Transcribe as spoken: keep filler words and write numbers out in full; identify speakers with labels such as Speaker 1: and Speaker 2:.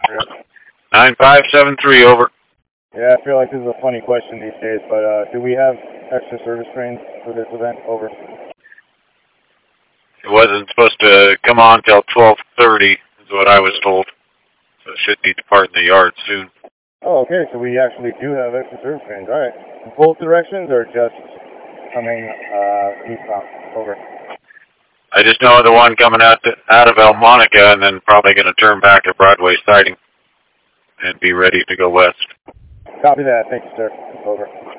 Speaker 1: nine five seven three, over.
Speaker 2: Yeah, I feel like this is a funny question these days, but uh, do we have extra service trains for this event? Over.
Speaker 1: It wasn't supposed to come on till twelve thirty, is what I was told. So it should be departing the yard soon.
Speaker 2: Oh, okay, so we actually do have extra service trains. All right. In both directions or just coming uh, eastbound? Over.
Speaker 1: I just know the one coming out, to, out of El Monica and then probably going to turn back at Broadway Siding and be ready to go west.
Speaker 2: Copy that. Thank you, sir. Over.